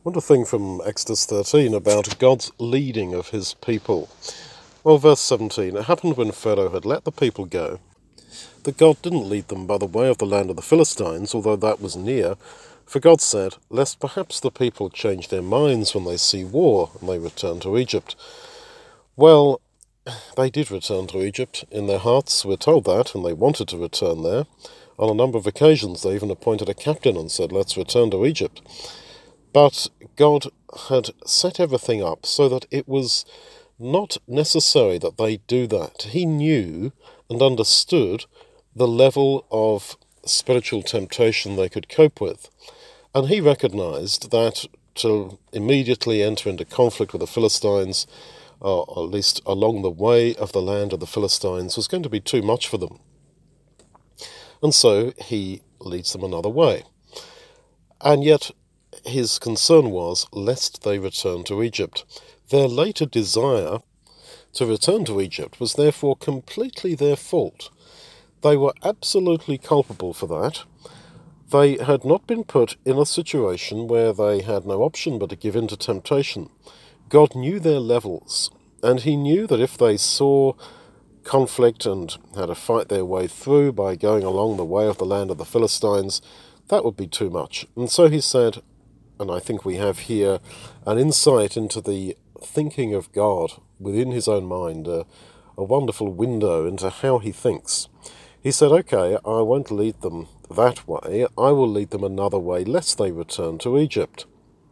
Want to think from Exodus 13 about God's leading of his people. Well, verse 17, it happened when Pharaoh had let the people go, that God didn't lead them by the way of the land of the Philistines, although that was near, for God said, lest perhaps the people change their minds when they see war, and they return to Egypt. Well, they did return to Egypt in their hearts, we're told that, and they wanted to return there. On a number of occasions they even appointed a captain and said, let's return to Egypt. But God had set everything up so that it was not necessary that they do that. He knew and understood the level of spiritual temptation they could cope with. And he recognized that to immediately enter into conflict with the Philistines, or at least along the way of the land of the Philistines, was going to be too much for them. And so he leads them another way. And yet his concern was lest they return to Egypt. Their later desire to return to Egypt was therefore completely their fault. They were absolutely culpable for that. They had not been put in a situation where they had no option but to give in to temptation. God knew their levels, and he knew that if they saw conflict and had to fight their way through by going along the way of the land of the Philistines, that would be too much. And so he said, and I think we have here an insight into the thinking of God within his own mind, a wonderful window into how he thinks. He said, okay, I won't lead them that way, I will lead them another way, lest they return to Egypt.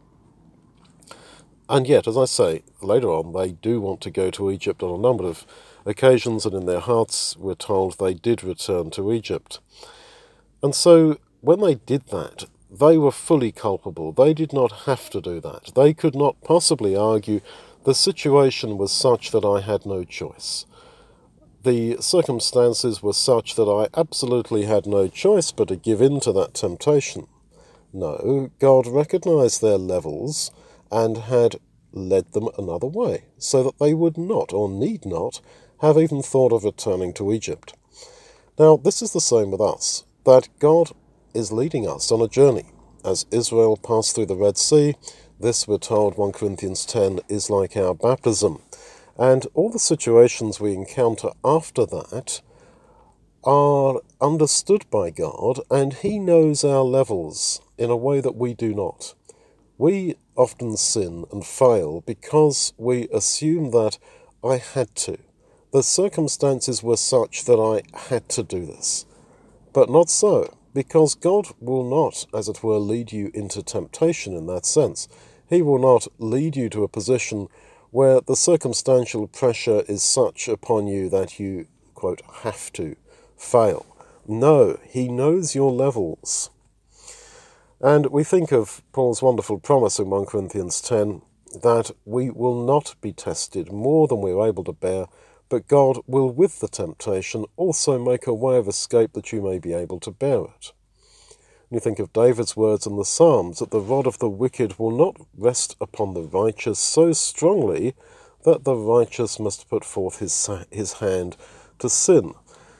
And yet, as I say, later on, they do want to go to Egypt on a number of occasions, and in their hearts, we're told they did return to Egypt. And so, when they did that, they were fully culpable. They did not have to do that. They could not possibly argue, the situation was such that I had no choice. The circumstances were such that I absolutely had no choice but to give in to that temptation. No, God recognized their levels and had led them another way, so that they would not, or need not, have even thought of returning to Egypt. Now, this is the same with us, that God is leading us on a journey. As Israel passed through the Red Sea, this, we're told, 1 Corinthians 10, is like our baptism. And all the situations we encounter after that are understood by God, and he knows our levels in a way that we do not. We often sin and fail because we assume that I had to. The circumstances were such that I had to do this. But not so, because God will not, as it were, lead you into temptation in that sense. He will not lead you to a position where the circumstantial pressure is such upon you that you, quote, have to fail. No, he knows your levels. And we think of Paul's wonderful promise in 1 Corinthians 10 that we will not be tested more than we are able to bear, but God will with the temptation also make a way of escape that you may be able to bear it. And you think of David's words in the Psalms that the rod of the wicked will not rest upon the righteous so strongly that the righteous must put forth his hand to sin.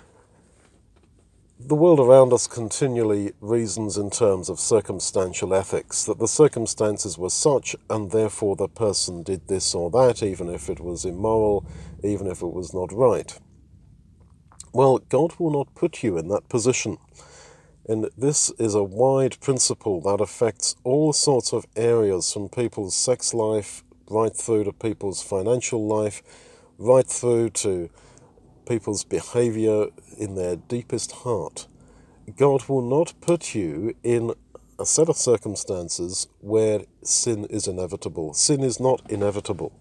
The world around us continually reasons in terms of circumstantial ethics, that the circumstances were such and therefore the person did this or that, even if it was immoral, even if it was not right. Well, God will not put you in that position. And this is a wide principle that affects all sorts of areas, from people's sex life, right through to people's financial life, right through to people's behavior in their deepest heart. God will not put you in a set of circumstances where sin is inevitable. Sin is not inevitable.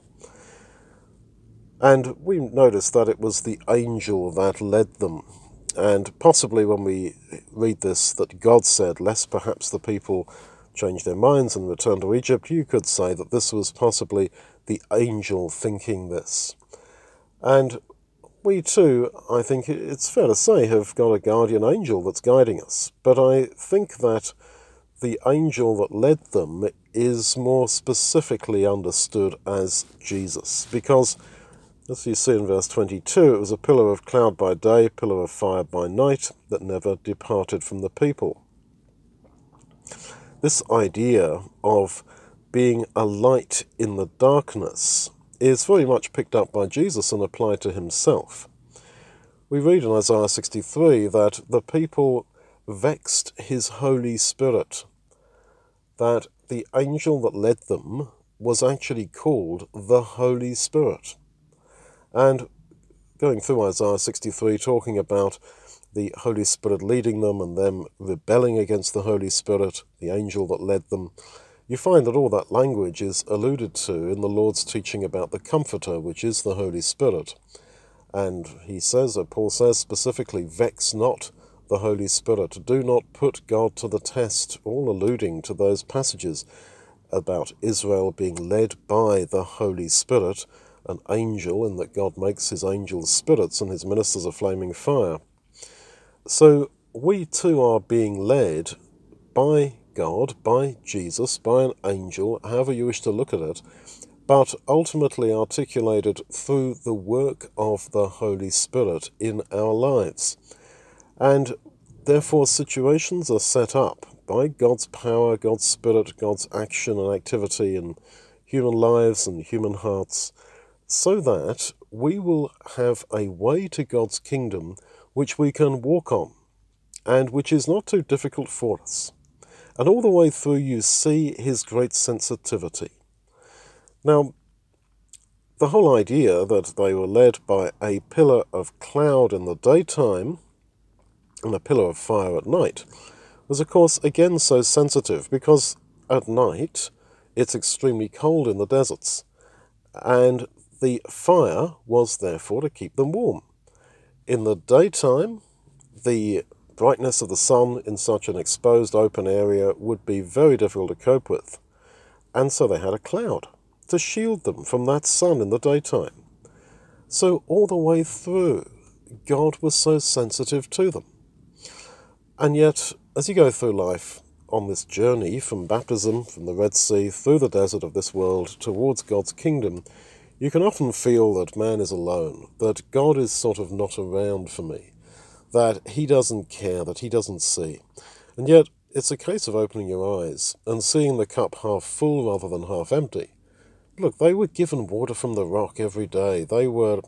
And we notice that it was the angel that led them. And possibly when we read this, that God said, lest perhaps the people change their minds and return to Egypt, you could say that this was possibly the angel thinking this. And we too, I think it's fair to say, have got a guardian angel that's guiding us. But I think that the angel that led them is more specifically understood as Jesus. Because, as you see in verse 22, it was a pillar of cloud by day, pillar of fire by night, that never departed from the people. This idea of being a light in the darkness is very much picked up by Jesus and applied to himself. We read in Isaiah 63 that the people vexed his Holy Spirit, that the angel that led them was actually called the Holy Spirit. And going through Isaiah 63, talking about the Holy Spirit leading them and them rebelling against the Holy Spirit, the angel that led them, you find that all that language is alluded to in the Lord's teaching about the Comforter, which is the Holy Spirit. And he says, or Paul says specifically, vex not the Holy Spirit. Do not put God to the test, all alluding to those passages about Israel being led by the Holy Spirit, an angel, in that God makes his angels spirits and his ministers a flaming fire. So we too are being led by God, by Jesus, by an angel, however you wish to look at it, but ultimately articulated through the work of the Holy Spirit in our lives. And therefore situations are set up by God's power, God's Spirit, God's action and activity in human lives and human hearts, so that we will have a way to God's kingdom which we can walk on, and which is not too difficult for us. And all the way through you see his great sensitivity. Now, the whole idea that they were led by a pillar of cloud in the daytime and a pillar of fire at night was, of course, again so sensitive, because at night it's extremely cold in the deserts, and the fire was therefore to keep them warm. In the daytime, the brightness of the sun in such an exposed open area would be very difficult to cope with, and so they had a cloud to shield them from that sun in the daytime. So all the way through, God was so sensitive to them. And yet, as you go through life on this journey from baptism, from the Red Sea, through the desert of this world towards God's kingdom, you can often feel that man is alone, that God is sort of not around for me, that he doesn't care, that he doesn't see. And yet, it's a case of opening your eyes and seeing the cup half full rather than half empty. Look, they were given water from the rock every day. They were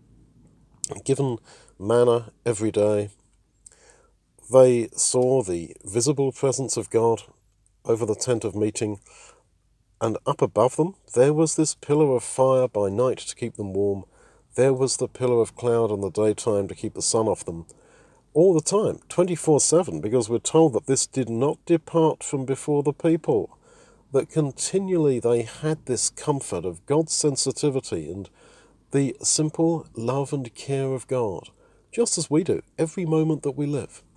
given manna every day. They saw the visible presence of God over the tent of meeting, and up above them there was this pillar of fire by night to keep them warm. There was the pillar of cloud in the daytime to keep the sun off them. All the time, 24/7, because we're told that this did not depart from before the people, that continually they had this comfort of God's sensitivity and the simple love and care of God, just as we do every moment that we live.